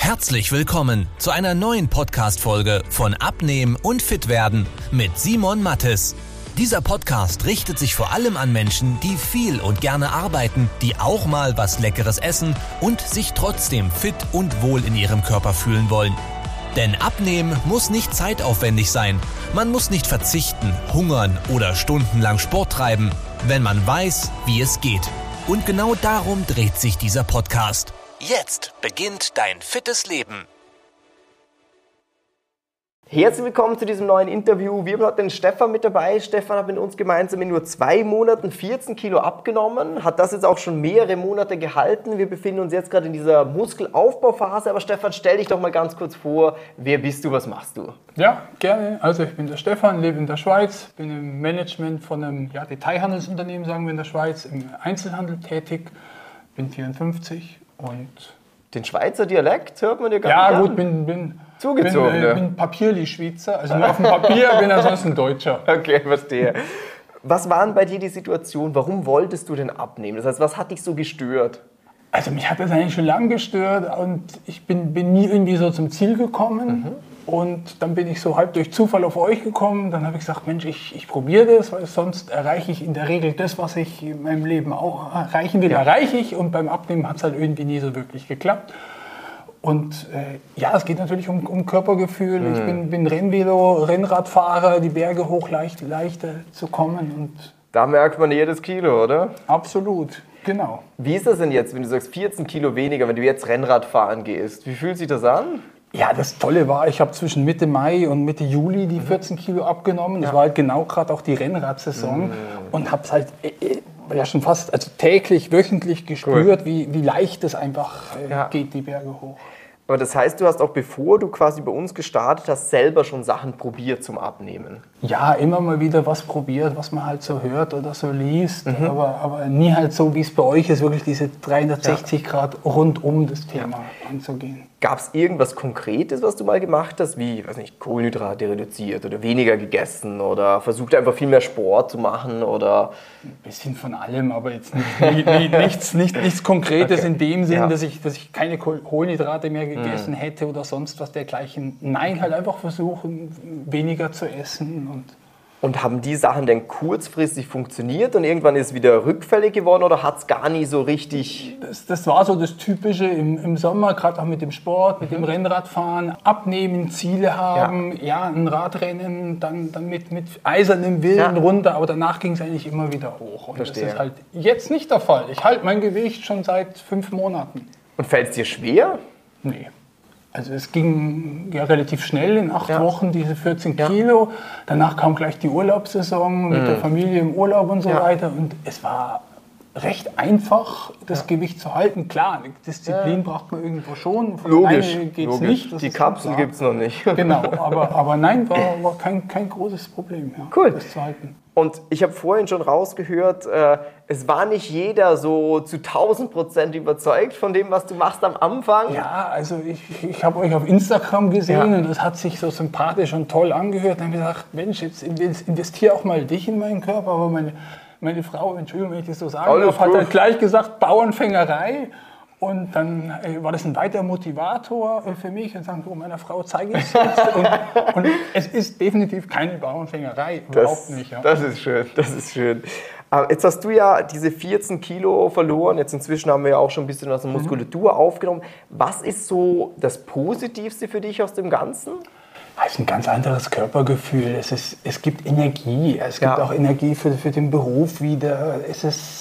Herzlich willkommen zu einer neuen Podcast-Folge von Abnehmen und Fitwerden mit Simon Mattes. Dieser Podcast richtet sich vor allem an Menschen, die viel und gerne arbeiten, die auch mal was Leckeres essen und sich trotzdem fit und wohl in ihrem Körper fühlen wollen. Denn Abnehmen muss nicht zeitaufwendig sein. Man muss nicht verzichten, hungern oder stundenlang Sport treiben, wenn man weiß, wie es geht. Und genau darum dreht sich dieser Podcast. Jetzt beginnt dein fittes Leben. Herzlich willkommen zu diesem neuen Interview. Wir haben heute den Stefan mit dabei. Stefan hat mit uns gemeinsam in nur 2 Monaten 14 Kilo abgenommen, hat das jetzt auch schon mehrere Monate gehalten. Wir befinden uns jetzt gerade in dieser Muskelaufbauphase. Aber Stefan, stell dich doch mal ganz kurz vor. Wer bist du, was machst du? Ja, gerne. Also ich bin der Stefan, lebe in der Schweiz, bin im Management von einem Detailhandelsunternehmen, sagen wir in der Schweiz, im Einzelhandel tätig, bin 54 und... Den Schweizer Dialekt hört man dir gar nicht an. Ja gut, bin zugezogen. Bin Papierli-Schweizer, also nur auf dem Papier, bin ansonsten Deutscher. Okay, verstehe. Was war denn bei dir die Situation? Warum wolltest du denn abnehmen? Das heißt, was hat dich so gestört? Also mich hat das eigentlich schon lange gestört und ich bin nie irgendwie so zum Ziel gekommen. Und dann bin ich so halb durch Zufall auf euch gekommen. Dann habe ich gesagt, Mensch, ich probiere das, weil sonst erreiche ich in der Regel das, was ich in meinem Leben auch erreichen will, erreiche ich. Und beim Abnehmen hat es halt irgendwie nie so wirklich geklappt. Und es geht natürlich um Körpergefühl. Ich bin Rennradfahrer, die Berge hoch leichter zu kommen. Und da merkt man jedes Kilo, oder? Absolut, genau. Wie ist das denn jetzt, wenn du sagst 14 Kilo weniger, wenn du jetzt Rennrad fahren gehst? Wie fühlt sich das an? Ja, das Tolle war, ich habe zwischen Mitte Mai und Mitte Juli die 14 Kilo abgenommen. Das war halt genau gerade auch die Rennradsaison und habe es halt schon fast täglich, wöchentlich gespürt, wie leicht es einfach geht, die Berge hoch. Aber das heißt, du hast auch, bevor du quasi bei uns gestartet hast, selber schon Sachen probiert zum Abnehmen? Ja, immer mal wieder was probiert, was man halt so hört oder so liest, aber nie halt so, wie es bei euch ist, wirklich diese 360 Grad rund um das Thema anzugehen. Gab es irgendwas Konkretes, was du mal gemacht hast, wie, Kohlenhydrate reduziert oder weniger gegessen oder versucht einfach viel mehr Sport zu machen oder? Ein bisschen von allem, aber jetzt nichts Konkretes in dem Sinn, dass ich keine Kohlenhydrate mehr gegessen hätte oder sonst was dergleichen. Nein, halt einfach versuchen, weniger zu essen. Und haben die Sachen denn kurzfristig funktioniert und irgendwann ist es wieder rückfällig geworden oder hat es gar nie so richtig... Das war so das Typische im Sommer, gerade auch mit dem Sport, mit dem Rennradfahren, abnehmen, Ziele haben, ein Radrennen, dann mit eisernem Willen runter, aber danach ging es eigentlich immer wieder hoch. Und Verstehe. Das ist halt jetzt nicht der Fall. Ich halte mein Gewicht schon seit 5 Monaten. Und fällt es dir schwer? Nee. Also es ging relativ schnell, in 8 Wochen diese 14 Kilo. Danach kam gleich die Urlaubssaison mit der Familie im Urlaub und so weiter. Und es war recht einfach, das Gewicht zu halten. Klar, Disziplin braucht man irgendwo schon. Von Logisch. Geht's nicht. Die Kapsel gibt es noch nicht. Genau, aber nein, war kein großes Problem, cool. Das zu halten. Und ich habe vorhin schon rausgehört, es war nicht jeder so zu 1000% überzeugt von dem, was du machst am Anfang. Ja, also ich habe euch auf Instagram gesehen und das hat sich so sympathisch und toll angehört. Dann habe ich gedacht, Mensch, jetzt investiere auch mal dich in meinen Körper. Aber meine Frau, Entschuldigung, wenn ich das so sagen darf, hat dann gleich gesagt, Bauernfängerei. Und dann war das ein weiterer Motivator für mich und sagen, meiner Frau zeige ich es jetzt. Und es ist definitiv keine Bauernfängerei, überhaupt nicht. Ja. Das ist schön. Jetzt hast du ja diese 14 Kilo verloren, jetzt inzwischen haben wir ja auch schon ein bisschen was an Muskulatur aufgenommen. Was ist so das Positivste für dich aus dem Ganzen? Es ist ein ganz anderes Körpergefühl. Es gibt Energie. Es gibt auch Energie für den Beruf wieder. Es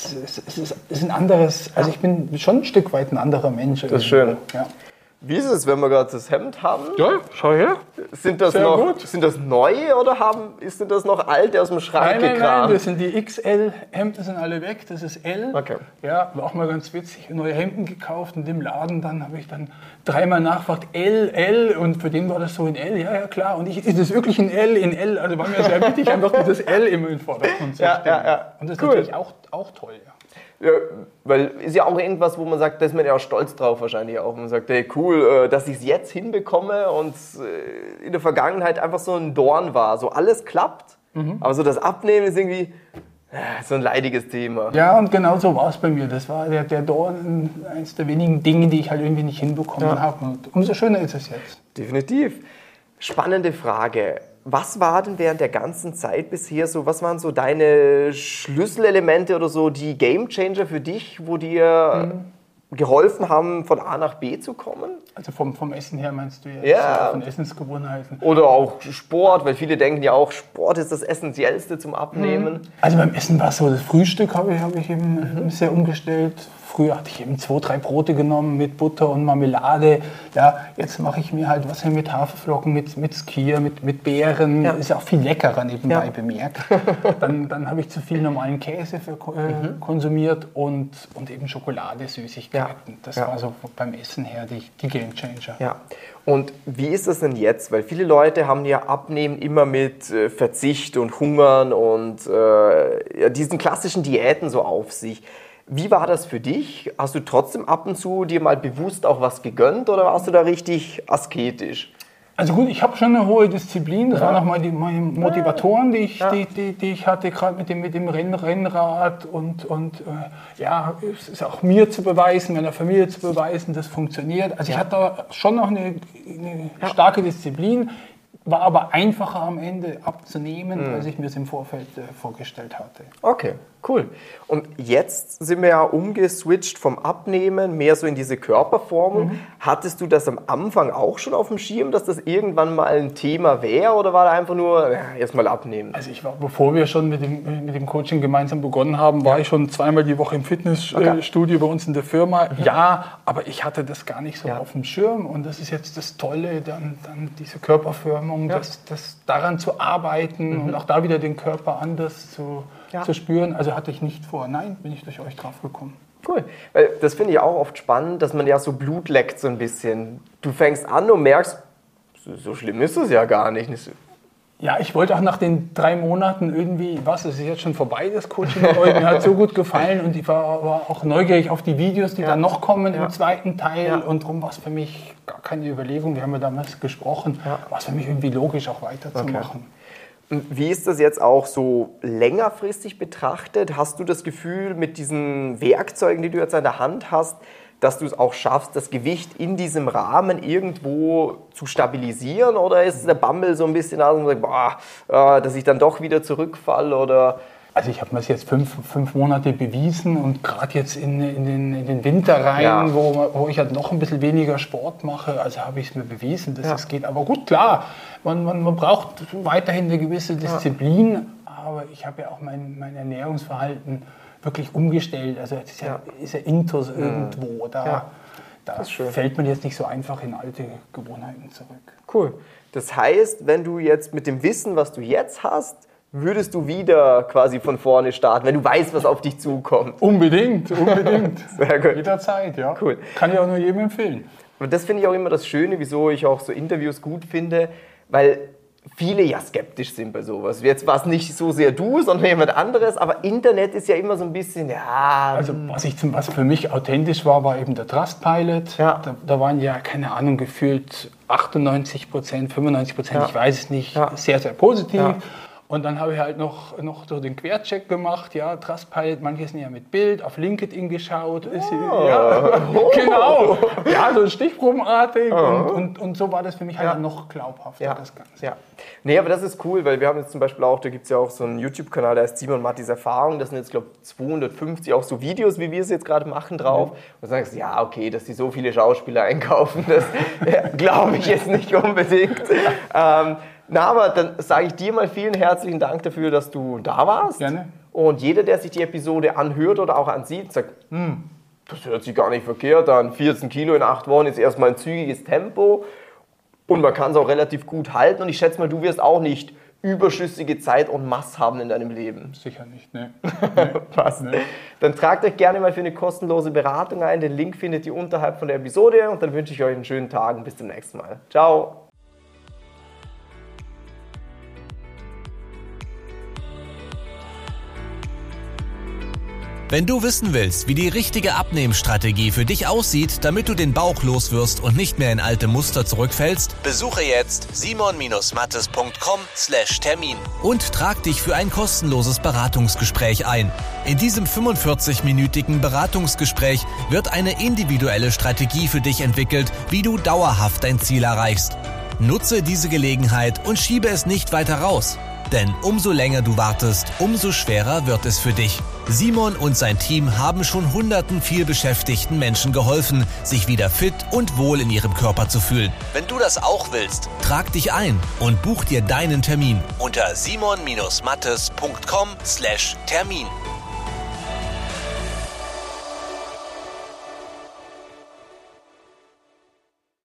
ist ein anderes. Also ich bin schon ein Stück weit ein anderer Mensch. Das ist schön. Ja. Wie ist es, wenn wir gerade das Hemd haben? Ja, schau her. Sind das neue oder sind das noch alte aus dem Schrank gekramt? Nein, das sind die XL-Hemden, sind alle weg. Das ist L. Okay. Ja, war auch mal ganz witzig. Neue Hemden gekauft in dem Laden. Dann habe ich dann 3-mal nachgefragt, L. Und für den war das so in L. Ja, klar. Und ist das wirklich ein L in L? Also war mir sehr wichtig, einfach dieses L immer in den Vordergrund zu stellen. Ja. Und das ist natürlich auch toll, ja. Ja, weil ist ja auch irgendwas, wo man sagt, da ist man ja auch stolz drauf wahrscheinlich auch. Man sagt, hey cool, dass ich es jetzt hinbekomme und in der Vergangenheit einfach so ein Dorn war. So alles klappt, aber so das Abnehmen ist irgendwie So ein leidiges Thema. Ja, und genau so war es bei mir. Das war der Dorn, eines der wenigen Dinge, die ich halt irgendwie nicht hinbekommen habe. Und umso schöner ist es jetzt. Definitiv. Spannende Frage. Was war denn während der ganzen Zeit bisher so, was waren so deine Schlüsselelemente oder so die Gamechanger für dich, wo dir geholfen haben, von A nach B zu kommen? Also vom Essen her meinst du jetzt? Ja. Von Essensgewohnheiten. Oder auch Sport, weil viele denken ja auch, Sport ist das Essentiellste zum Abnehmen. Also beim Essen war es so, das Frühstück habe ich eben sehr umgestellt. Früher hatte ich eben 2, 3 Brote genommen mit Butter und Marmelade. Ja, jetzt mache ich mir halt was mit Haferflocken, mit Skier, mit Beeren. Ja. Ist ja auch viel leckerer nebenbei bemerkt. Dann habe ich zu viel normalen Käse konsumiert und eben Schokolade, Süßigkeiten. Ja. Das war so beim Essen her die Gamechanger. Ja. Und wie ist das denn jetzt? Weil viele Leute haben ja Abnehmen immer mit Verzicht und Hungern und diesen klassischen Diäten so auf sich. Wie war das für dich? Hast du trotzdem ab und zu dir mal bewusst auch was gegönnt oder warst du da richtig asketisch? Also gut, ich habe schon eine hohe Disziplin. Das waren auch meine Motivatoren, die ich hatte, gerade mit dem Rennrad und es ist auch mir zu beweisen, meiner Familie zu beweisen, das funktioniert. Also ich hatte da schon noch eine starke Disziplin, war aber einfacher am Ende abzunehmen, als ich mir es im Vorfeld vorgestellt hatte. Okay, cool. Und jetzt sind wir ja umgeswitcht vom Abnehmen mehr so in diese Körperformung. Hattest du das am Anfang auch schon auf dem Schirm, dass das irgendwann mal ein Thema wäre oder war da einfach nur erstmal abnehmen? Also ich war, bevor wir schon mit dem Coaching gemeinsam begonnen haben, war ich schon 2-mal die Woche im Fitnessstudio bei uns in der Firma. Ja, aber ich hatte das gar nicht so auf dem Schirm und das ist jetzt das Tolle, dann diese Körperformung, das daran zu arbeiten und auch da wieder den Körper anders zu spüren. Also hatte ich nicht vor. Nein, bin ich durch euch drauf gekommen. Cool, weil das finde ich auch oft spannend, dass man ja so Blut leckt so ein bisschen. Du fängst an und merkst, so schlimm ist es ja gar nicht. Ja, ich wollte auch nach den 3 Monaten irgendwie, es ist jetzt schon vorbei, das Coaching mit euch, mir hat so gut gefallen und ich war auch neugierig auf die Videos, die dann noch kommen im zweiten Teil und darum war es für mich gar keine Überlegung, wir haben ja damals gesprochen, war es für mich irgendwie logisch auch weiterzumachen. Und wie ist das jetzt auch so längerfristig betrachtet? Hast du das Gefühl mit diesen Werkzeugen, die du jetzt an der Hand hast, dass du es auch schaffst, das Gewicht in diesem Rahmen irgendwo zu stabilisieren? Oder ist der Bammel so ein bisschen da und sagt, dass ich dann doch wieder zurückfalle? Oder? Also ich habe mir das jetzt 5 Monate bewiesen und gerade jetzt in den Winter rein, wo ich halt noch ein bisschen weniger Sport mache, also habe ich es mir bewiesen, dass es geht. Aber gut, klar, man braucht weiterhin eine gewisse Disziplin, aber ich habe ja auch mein Ernährungsverhalten wirklich umgestellt. Also es ist ja Intus irgendwo, da fällt man jetzt nicht so einfach in alte Gewohnheiten zurück. Cool. Das heißt, wenn du jetzt mit dem Wissen, was du jetzt hast, würdest du wieder quasi von vorne starten, wenn du weißt, was auf dich zukommt? Unbedingt. Sehr gut. Jederzeit, ja. Cool. Kann ich auch nur jedem empfehlen. Und das finde ich auch immer das Schöne, wieso ich auch so Interviews gut finde, weil viele ja skeptisch sind bei sowas. Jetzt war es nicht so sehr du, sondern jemand anderes, aber Internet ist ja immer so ein bisschen, Also was für mich authentisch war eben der Trustpilot. Ja. Da waren ja, keine Ahnung, gefühlt 98%, 95%, ich weiß es nicht, sehr, sehr positiv. Ja. Und dann habe ich halt noch so den Quercheck gemacht, Trustpilot, manche sind ja mit Bild, auf LinkedIn geschaut. Genau, so stichprobenartig und so war das für mich halt noch glaubhafter, das Ganze. Ja. Nee, aber das ist cool, weil wir haben jetzt zum Beispiel auch, da gibt es ja auch so einen YouTube-Kanal, der heißt Simon Mattis Erfahrung, das sind jetzt, glaube ich, 250 auch so Videos, wie wir es jetzt gerade machen, drauf. Und du sagst, okay, dass die so viele Schauspieler einkaufen, das glaube ich jetzt nicht unbedingt. Aber dann sage ich dir mal vielen herzlichen Dank dafür, dass du da warst. Gerne. Und jeder, der sich die Episode anhört oder auch ansieht, sagt, das hört sich gar nicht verkehrt an. 14 Kilo in 8 Wochen ist erstmal ein zügiges Tempo. Und man kann es auch relativ gut halten. Und ich schätze mal, du wirst auch nicht überschüssige Zeit en masse haben in deinem Leben. Sicher nicht, ne. Passt. Nee. Dann tragt euch gerne mal für eine kostenlose Beratung ein. Den Link findet ihr unterhalb von der Episode. Und dann wünsche ich euch einen schönen Tag und bis zum nächsten Mal. Ciao. Wenn du wissen willst, wie die richtige Abnehmstrategie für dich aussieht, damit du den Bauch loswirst und nicht mehr in alte Muster zurückfällst, besuche jetzt simon-mattes.com/Termin und trag dich für ein kostenloses Beratungsgespräch ein. In diesem 45-minütigen Beratungsgespräch wird eine individuelle Strategie für dich entwickelt, wie du dauerhaft dein Ziel erreichst. Nutze diese Gelegenheit und schiebe es nicht weiter raus. Denn umso länger du wartest, umso schwerer wird es für dich. Simon und sein Team haben schon hunderten vielbeschäftigten Menschen geholfen, sich wieder fit und wohl in ihrem Körper zu fühlen. Wenn du das auch willst, trag dich ein und buch dir deinen Termin unter simon-mattes.com/Termin.